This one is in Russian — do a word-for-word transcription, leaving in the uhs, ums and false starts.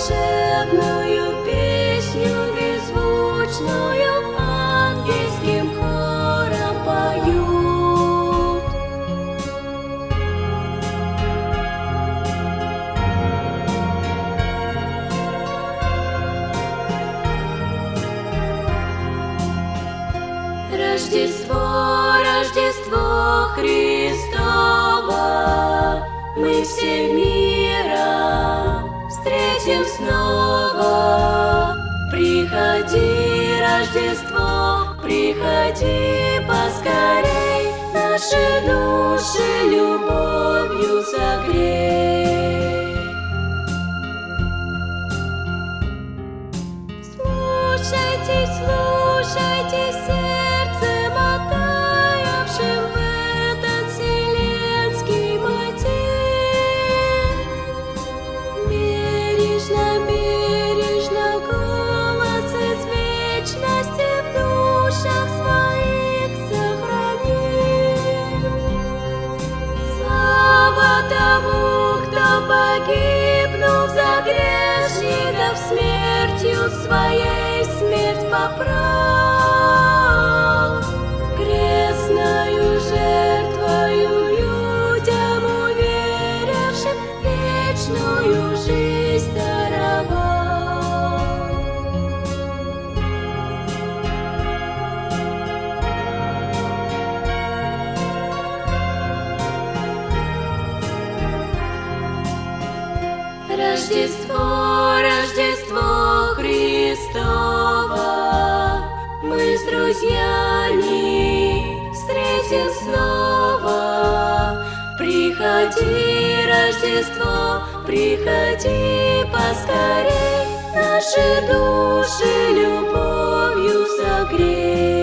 волшебную песню беззвучную ангельским хором поют. Рождество, Рождество Христово, мы всем миром встретим снова. Приходи, Рождество, приходи поскорей, наши души любовью согрей. Слушайте, слушайте, сердцем оттаявшим в этот вселенский мотив. Бережно, бережно голос из вечности в душах своих сохрани. Слава тому, кто погибнув за грешников, смертью своей смерть попрал. Крестною жертвою людям уверовавшим вечную жизнь даровал. Рождество, Рождество Христово, мы с друзьями встретим снова. Приходи, Рождество, приходи поскорей, наши души любовью согрей.